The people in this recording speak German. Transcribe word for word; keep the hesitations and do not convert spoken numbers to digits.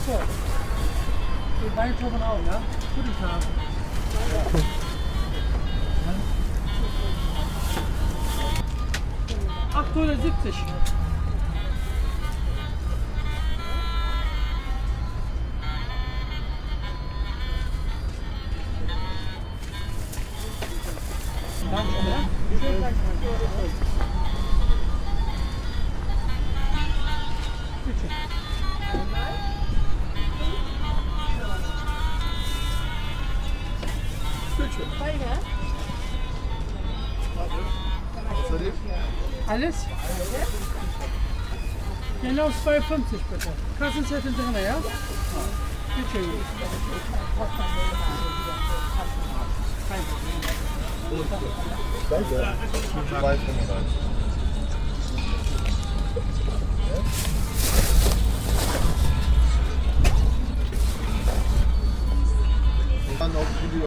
so. Die Weinproben auch, ja? Guten Tag. achthundertsiebzig. Danke, ja? Bitte. Bitte. Alles? Genau zwei fünfzig bitte. Kassenzettel drin, ja? Bitte. Danke. zwei fünfunddreißig. Dann auf Video.